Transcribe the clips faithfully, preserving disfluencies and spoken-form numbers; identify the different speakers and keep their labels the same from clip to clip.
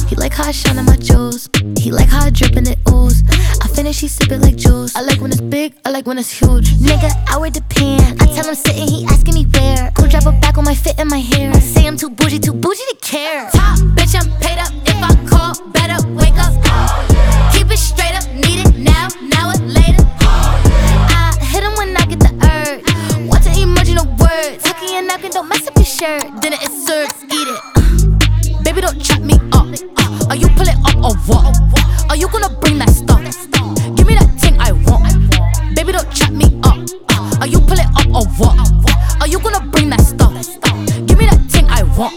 Speaker 1: He like how I shine on my jewels. He like how I drip and it ooze. I finish, he sip it like juice. I like when it's big, I like when it's huge. Nigga, I wear the pants. I tell him sitting, he asking me where. Cool drop a back on my fit and my hair. I say I'm too bougie, too bougie to care. Top bitch, I'm paid up. If I call, better wake up. Keep it straight up, need it now, now or later. I hit him when I get the urge. Watch an emoji, no words. Tucking and knocking, don't mess up your shirt. Dinner is served, eat it. Uh, baby, don't chop me up. Uh, are you pull it up or what? Are you gonna bring that stuff? Give me that thing I want. Baby, don't chop me up. Uh, are you pull it up or what? Are you gonna bring that stuff? Give me that thing I want.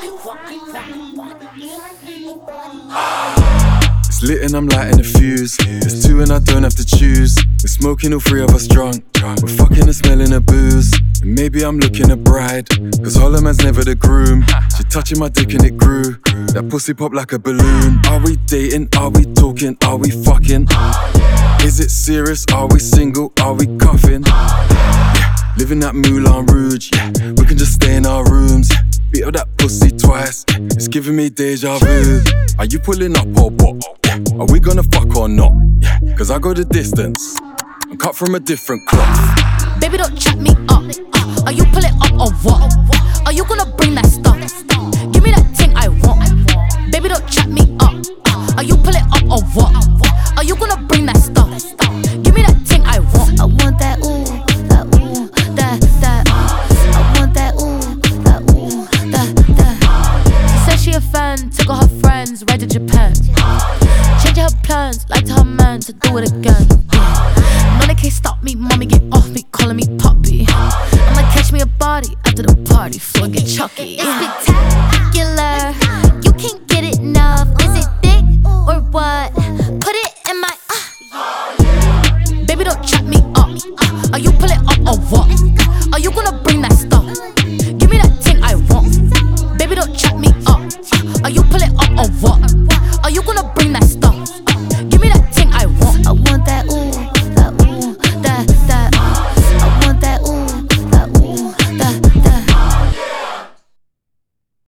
Speaker 2: It's lit and I'm lighting the fuse. It's two and I don't have to choose. We're smoking, all three of us drunk. We're fucking and smelling the booze. And maybe I'm looking a bride, cause Hollow Man's never the groom. She touching my dick and it grew. That pussy pop like a balloon. Are we dating? Are we talking? Are we fucking? Is it serious? Are we single? Are we cuffing? Yeah, living that Moulin Rouge. Yeah, we can just stay in our rooms. Yeah, beat up that pussy twice. Yeah, it's giving me deja vu. Are you pulling up or what? Yeah, are we gonna fuck or not? Yeah, cause I go the distance. I'm cut from a different cloth.
Speaker 1: Baby, don't chat me up. Uh, are you pull it up or what? Are you gonna bring that stuff? Give me that thing I want. Baby, don't chat me up. Uh, are you pull it up or what? Are you gonna bring that stuff? Give me that thing I want. I want that ooh, that ooh, that, that. I want that ooh, that ooh, that, that. She said she a fan, took all her friends, right to Japan. Changing her plans, like to her man to do it again. Yeah. No, they can't stop me, mommy get off me, calling me puppy. I'ma catch me a body after the party, floor get chucky. It's spectacular, you can't get it enough. Is it thick or what? Put it in my uh. Baby, don't chat me up. Uh, are you pull it up or what? Are you gonna bring that stuff?